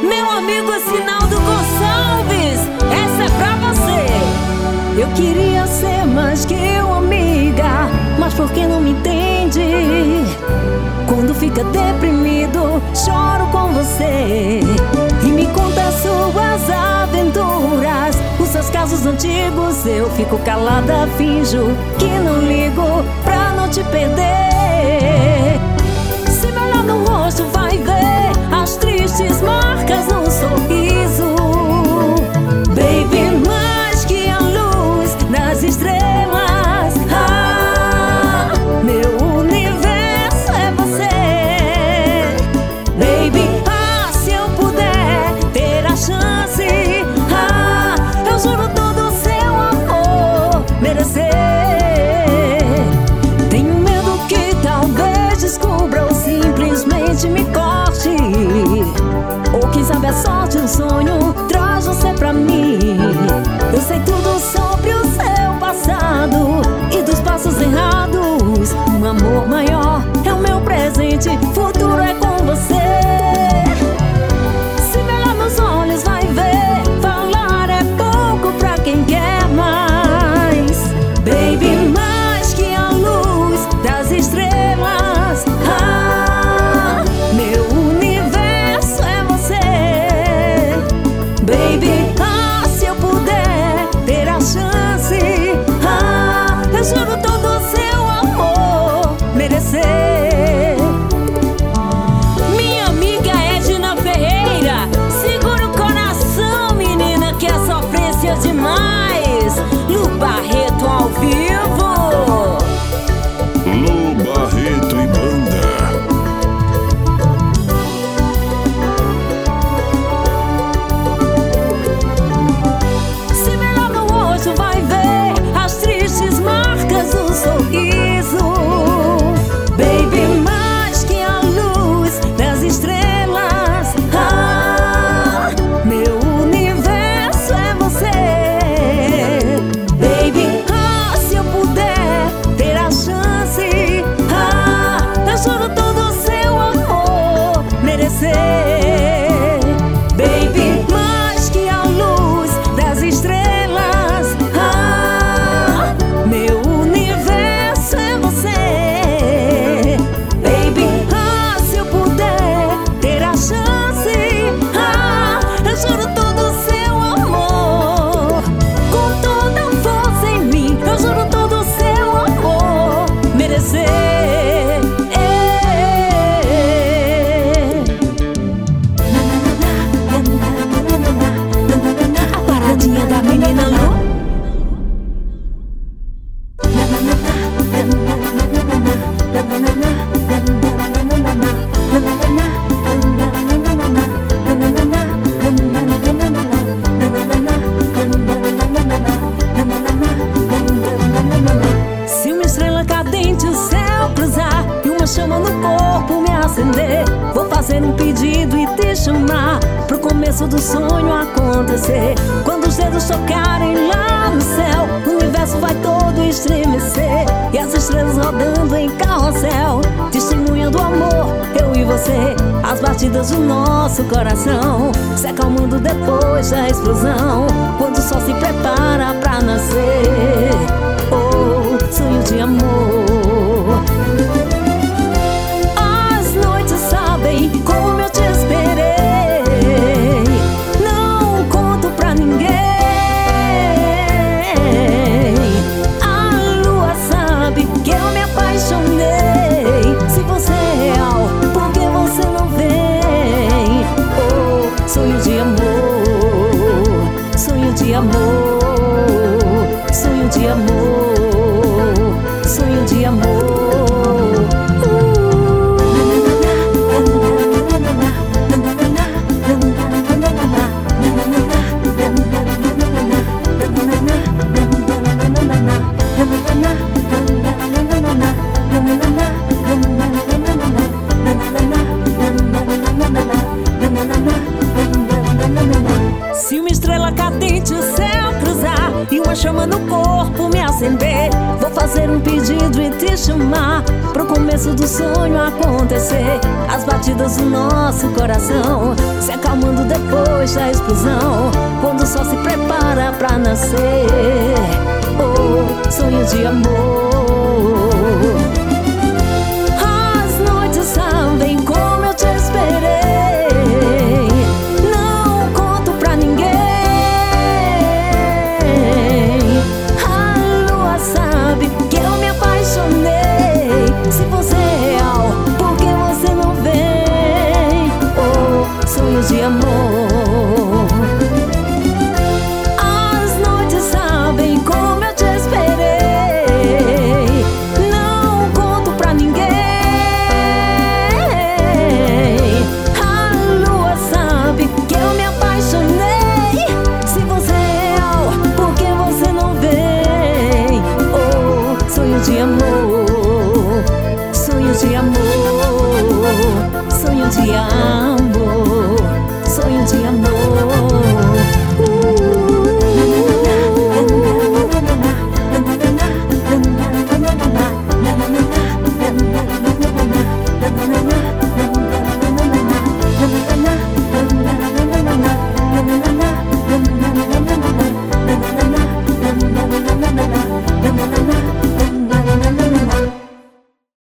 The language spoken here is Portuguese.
Meu amigo Sinaldo Gonçalves, essa é pra você. Eu queria ser mais que uma amiga, mas por que não me entende? Quando fica deprimido, choro com você e me conta suas aventuras, os seus casos antigos. Eu fico calada, finjo que não ligo pra não te perder. Se me olhar no rosto vai ver as tristes marcas no sorriso. Baby, mais que a luz das estrelas, meu universo é você. Baby, se eu puder ter a chance, eu juro todo o seu amor merecer. Tenho medo que talvez descubra ou simplesmente me corte, ou quem sabe a sorte, um sonho traz você pra mim. Eu sei tudo sobre o seu passado e dos passos errados. Um amor maior é o meu presente, futuro é com você. Se me olhar nos olhos vai ver, falar é pouco pra quem quer mais. Baby, mais que a luz das estrelas, meu universo é você. Baby, se eu puder ter a chance, eu juro todo o seu amor merecer. Minha amiga Edna Ferreira, segura o coração, menina, que a sofrência é demais. Lu Barreto ao vivo. Lu Barreto e banda. Se me olhar no rosto vai ver as tristes marcas do sorriso. Baby, mais que a luz das estrelas, meu universo é você. Baby, se eu puder ter a chance, eu juro todo o seu amor merecer. Baby, mais que a luz das estrelas, meu universo é você. Baby, se eu puder ter a chance, eu juro todo o seu amor. Com toda a força em mim, eu juro todo o seu amor merecer. A paradinha da menina Lu. Se uma estrela cadente o céu cruzar e uma chama no corpo me acender, vou fazer um pedido e te chamar pro começo do sonho acontecer. Quando os dedos tocarem lá no céu, o universo vai todo estremecer e as estrelas rodando em carrossel, testemunha do amor, eu e você. As batidas do nosso coração se acalmando depois da explosão, quando o sol se prepara pra nascer. Oh, sonho de amor. As noites sabem como eu te esperei, não conto pra ninguém. A lua sabe que eu me apaixonei. Se você é real, por que você não vem? Oh, sonho de amor, sonho de amor, sonho de amor, sonho de amor. Se uma estrela cadente o céu cruzar e uma chama no corpo me acender, vou fazer um pedido e te chamar pro começo do sonho acontecer. As batidas do nosso coração se acalmam acalmando depois da explosão, quando o sol se prepara pra nascer. Oh, sonho de amor. As noites sabem como eu te esperei, não conto pra ninguém. A lua sabe que eu me apaixonei. Se você é real, por que você não vem? Oh, sonho de amor. As noites sabem como eu te esperei, não conto pra ninguém. A lua sabe que eu me apaixonei. Se você é real, por que você não vem? Oh, sonho de amor, sonho de amor, sonho de amor, sonho de amor. Na